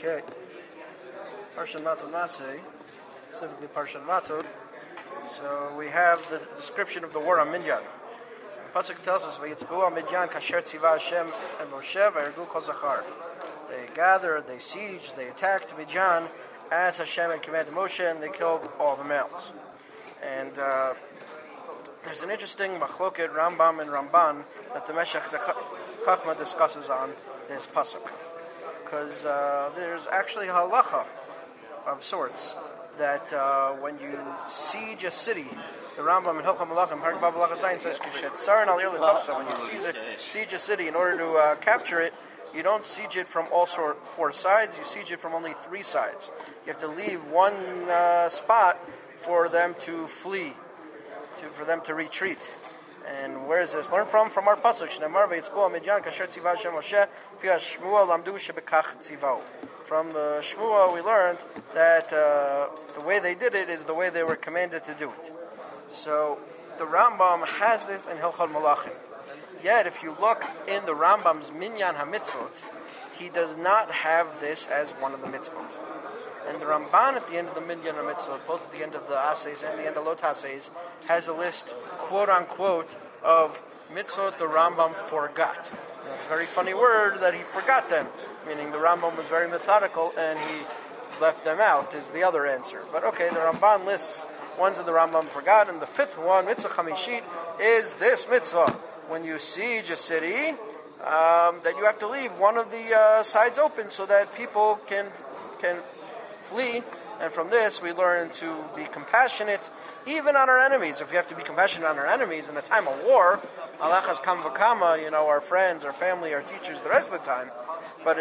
Okay. Parshat Matot Maseh, specifically Parshat Matot. So we have the description of the war on Midyan. The pasuk tells us, "Vayitzbu al Midyan kasher tziva Hashem and Moshe v'yargu kol zachar." They gathered, they sieged, they attacked Midyan as Hashem had commanded Moshe, and they killed all the males. And there's an interesting machloket Rambam and Ramban that the Meshech Chachma discusses on this pasuk, because there's actually a halacha of sorts that when you siege a city, the Rambam in Hilchah Malachim, Parak Vav Malachas Zayin says, when you siege a city, in order to capture it, you don't siege it from all four sides, you siege it from only three sides. You have to leave one spot for them to flee, for them to retreat. And where is this? Learn from our pasuk. Shneimar v'yitzbu al Midyan kasher tziva Hashem Moshe pi Shmuel lamdu shebekach tzivau. From the Shmuel we learned that the way they did it is the way they were commanded to do it. So the Rambam has this in Hilchot Malachim. Yet if you look in the Rambam's Minyan HaMitzvot, he does not have this as one of the mitzvot. And the Ramban at the end of the Minyan HaMitzvot, both at the end of the Ases and the end of Lot Ases, has a list, quote-unquote, of mitzvot the Rambam forgot. And it's a very funny word that he forgot them, meaning the Rambam was very methodical and he left them out, is the other answer. But okay, the Ramban lists ones that the Rambam forgot, and the fifth one, Mitzvah Chamishit, is this mitzvah. When you siege a city, that you have to leave one of the sides open so that people can flee. And from this we learn to be compassionate even on our enemies. If we have to be compassionate on our enemies in a time of war, alachas kam v'kama, our friends, our family, our teachers, the rest of the time. But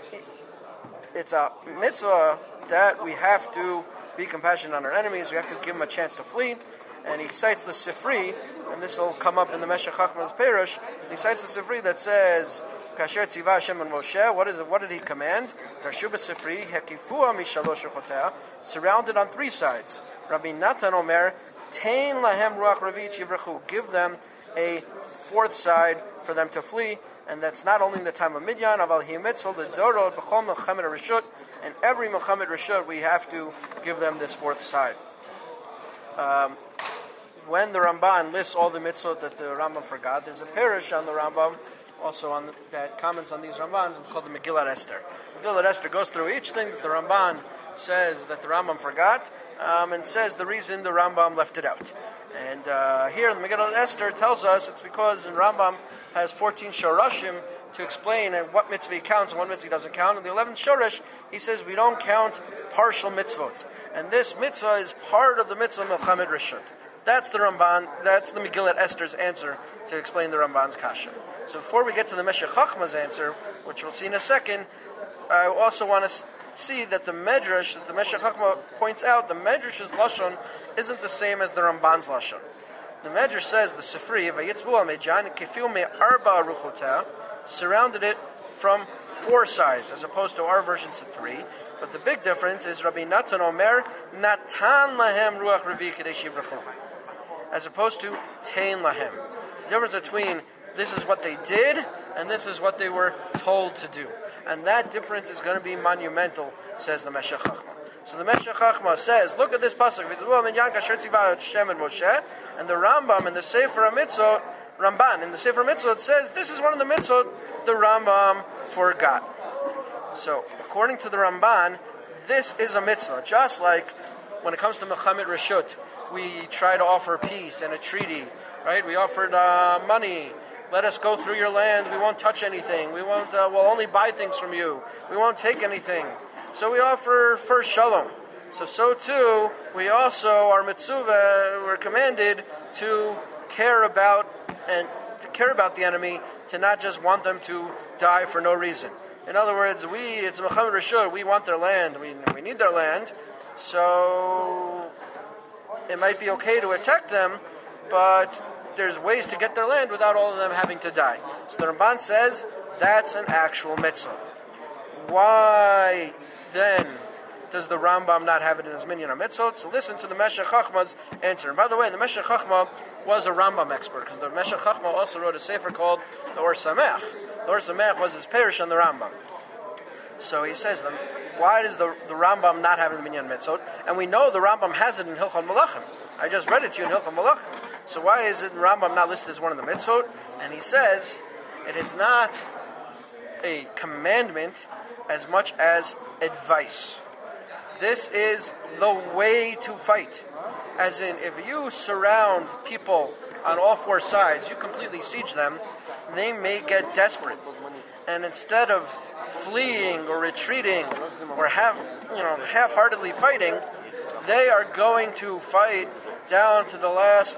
it's a mitzvah that we have to be compassionate on our enemies. We have to give them a chance to flee. And he cites the Sifri, and this will come up in the Meshech Chachma's Perush. He cites the Sifri that says, Kasher tziva Hashem and Moshe. What did he command? Darshu b'Sifri hekifua mishalosh ruchotea, surrounded on three sides. Rabbi Natan Omer, Tein lahem ruach ravich yivrechu. Give them a fourth side for them to flee. And that's not only in the time of Midyan, aval hi mitzvah l'dorot b'chol melchamet reshut. And every melchamet reshut, we have to give them this fourth side. When the Ramban lists all the mitzvot that the Rambam forgot, there's a Perush on the Rambam, also that comments on these Rambans. It's called the Megillat Esther. Megillat Esther goes through each thing that the Ramban says that the Rambam forgot, and says the reason the Rambam left it out. And here the Megillat Esther tells us it's because the Rambam has 14 shorashim to explain and what mitzvah he counts and what mitzvah he doesn't count. And the 11th shorash, he says we don't count partial mitzvot. And this mitzvah is part of the mitzvah Melchamet Reshut. That's the Ramban, that's the Megillat Esther's answer to explain the Ramban's kasha. So before we get to the Meshech Chachma's answer, which we'll see in a second, I also want to see that the Medrash, that the Meshech Chachma points out, the Medrash's Lashon isn't the same as the Ramban's Lashon. The Medrash says, the Sifri, Vayitzbu al Midyan, Kefil me arba ruchotah, surrounded it from four sides, as opposed to our versions of three. But the big difference is Rabbi Natan Omer, Natan lahem ruach ravi kadesh yivrechu, as opposed to Tein lahem. The difference between this is what they did and this is what they were told to do. And that difference is going to be monumental, says the Meshech Chachma. So the Meshech Chachma says, look at this pasuk, and the Rambam in the Sefer HaMitzvot, Ramban in the Sefer HaMitzvot says this is one of the mitzvot the Rambam forgot. So, according to the Ramban, this is a mitzvah. Just like when it comes to Melchamet Reshut, we try to offer peace and a treaty, right? We offered money. Let us go through your land. We won't touch anything. We won't. We'll only buy things from you. We won't take anything. So we offer first shalom. So too, we also are mitzvah. We're commanded to care about the enemy, to not just want them to die for no reason. In other words, it's Melchamet Reshut, we want their land, we need their land, so it might be okay to attack them, but there's ways to get their land without all of them having to die. So the Ramban says that's an actual mitzvah. Why then does the Rambam not have it in his Minyan HaMitzvot? So listen to the Meshech Chachma's answer. And by the way, the Meshech Chachma was a Rambam expert, because the Meshech Chachma also wrote a sefer called the Or Sameach. The Or Sameach was his parish on the Rambam. So he says them, why does the Rambam not have the Minyan Mitzvot? And we know the Rambam has it in Hilchot Malachim. I just read it to you in Hilchot Malachim. So why is it Rambam not listed as one of the mitzvot? And he says, it is not a commandment as much as advice. This is the way to fight. As in, if you surround people on all four sides, you completely siege them, they may get desperate. And instead of fleeing or retreating or half-heartedly fighting, they are going to fight down to the last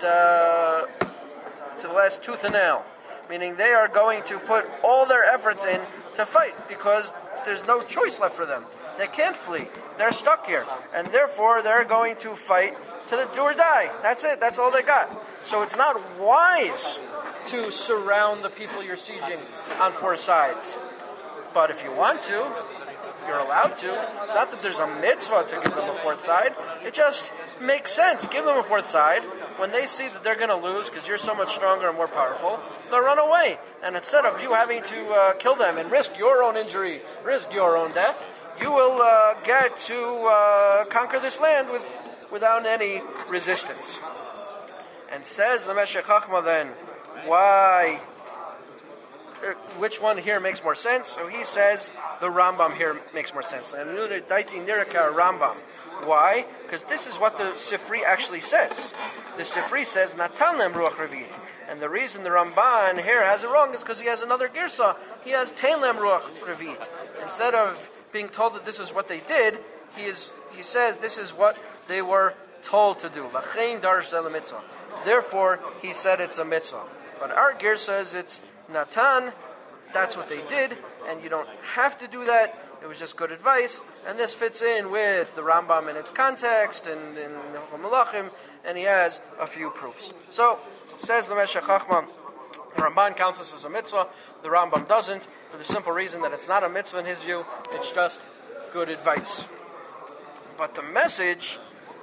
tooth and nail. Meaning they are going to put all their efforts in to fight because there's no choice left for them. They can't flee. They're stuck here. And therefore they're going to fight to the do or die. That's it. That's all they got. So it's not wise to surround the people you're sieging on four sides. But if you want to, you're allowed to. It's not that there's a mitzvah to give them a fourth side. It just makes sense. Give them a fourth side. When they see that they're going to lose because you're so much stronger and more powerful, they'll run away. And instead of you having to kill them and risk your own injury, risk your own death, you will get to conquer this land without any resistance. And says the Meshech Chochmah then, why? Which one here makes more sense? So he says the Rambam here makes more sense. And Daiti Niraka Rambam. Why? Because this is what the Sifri actually says. The Sifri says Natan lem ruach revit, and the reason the Ramban here has it wrong is because he has another girsa. He has Tein lem ruach revit. Instead of being told that this is what they did, he says this is what they were told to do. Lachein darsh el mitzvah. Therefore, he said it's a mitzvah. But our girsa says it's Natan, that's what they did, and you don't have to do that. It was just good advice, and this fits in with the Rambam in its context and in Malachim, and he has a few proofs. So, says the Meshech Chochmah, the Ramban counts this as a mitzvah, the Rambam doesn't, for the simple reason that it's not a mitzvah in his view, it's just good advice. But the message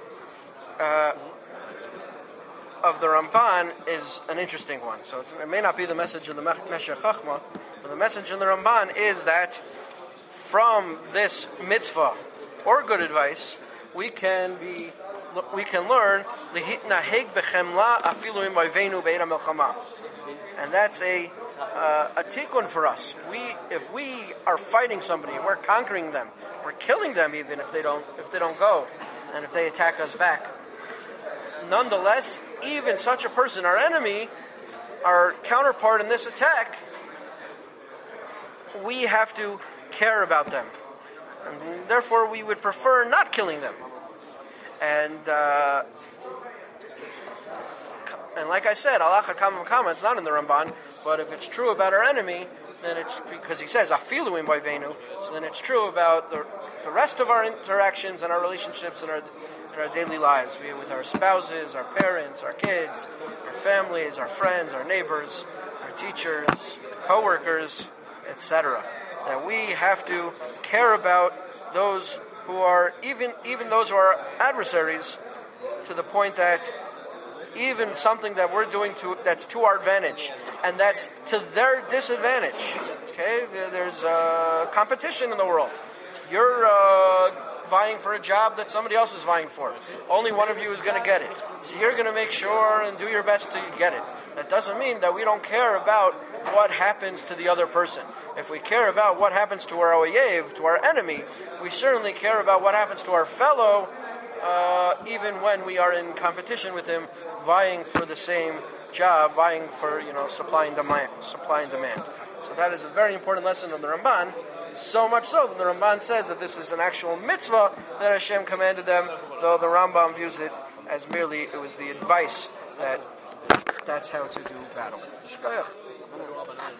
of the Ramban is an interesting one. So it may not be the message of the Meshech Chochmah, but the message in the Ramban is that from this mitzvah or good advice, we can learn lehitnaheg bechemla afilu im oivenu be'er milchama, and that's a tikkun for us. If we are fighting somebody, we're conquering them, we're killing them even if they don't go, and if they attack us back. Nonetheless, even such a person, our enemy, our counterpart in this attack, we have to care about them. And therefore, we would prefer not killing them. And like I said, halacha kama, it's not in the Ramban, but if it's true about our enemy, then it's because he says afilu im oivenu, so then it's true about the rest of our interactions and our relationships and our daily lives, be it with our spouses, our parents, our kids, our families, our friends, our neighbors, our teachers, co-workers, etc. That we have to care about those who are, even those who are adversaries, to the point that even something that we're doing that's to our advantage, and that's to their disadvantage. Okay, there's competition in the world. You're vying for a job that somebody else is vying for. Only one of you is going to get it. So you're going to make sure and do your best to get it. That doesn't mean that we don't care about what happens to the other person. If we care about what happens to our oyev, to our enemy, we certainly care about what happens to our fellow, even when we are in competition with him, vying for the same job, vying for supply and demand. So that is a very important lesson of the Ramban. So much so that the Ramban says that this is an actual mitzvah that Hashem commanded them, though the Rambam views it as merely it was the advice that's how to do battle.